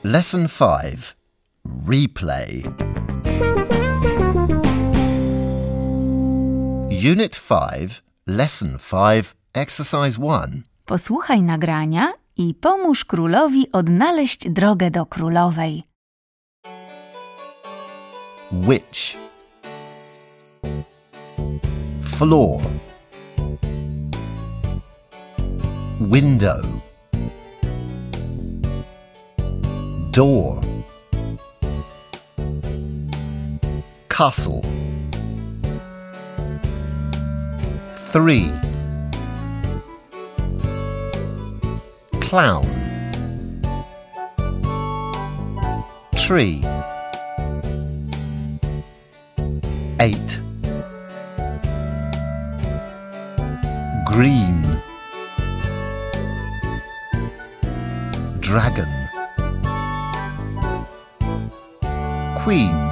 Lesson 5. Replay. Unit 5, Lesson 5, Exercise 1. Posłuchaj nagrania i pomóż królowi odnaleźć drogę do królowej. Which? Floor. Window. Door. Castle. 3. Clown. Tree. 8. Green. Dragon. Queen.